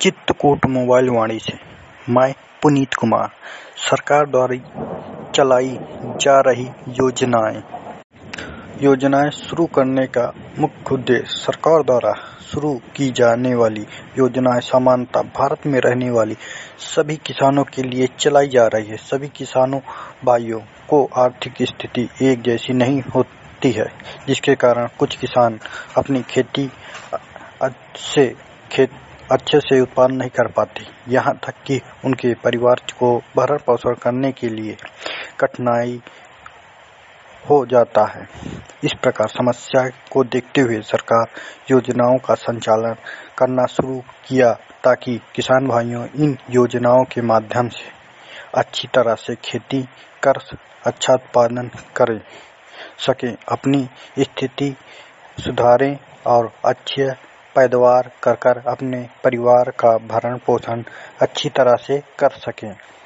Chitrakoot mobile वाणी से मैं पुनीत कुमार। सरकार द्वारा चलाई जा रही योजनाएं शुरू करने का मुख्य उद्देश्य सरकार द्वारा शुरू की जाने वाली योजनाएं सामान्यतः भारत में रहने वाली सभी किसानों के लिए चलाई जा रही है। सभी किसानों भाइयों को आर्थिक स्थिति एक जैसी नहीं होती है, जिसके कारण कुछ किसान अपनी खेती अच्छे से उत्पादन नहीं कर पाते, यहाँ तक कि उनके परिवार को भरण पोषण करने के लिए कठिनाई हो जाता है। इस प्रकार समस्या को देखते हुए सरकार योजनाओं का संचालन करना शुरू किया ताकि किसान भाइयों इन योजनाओं के माध्यम से अच्छी तरह से खेती कर अच्छा उत्पादन कर सकें, अपनी स्थिति सुधारें और अच्छी पैदावार कर अपने परिवार का भरण पोषण अच्छी तरह से कर सकें।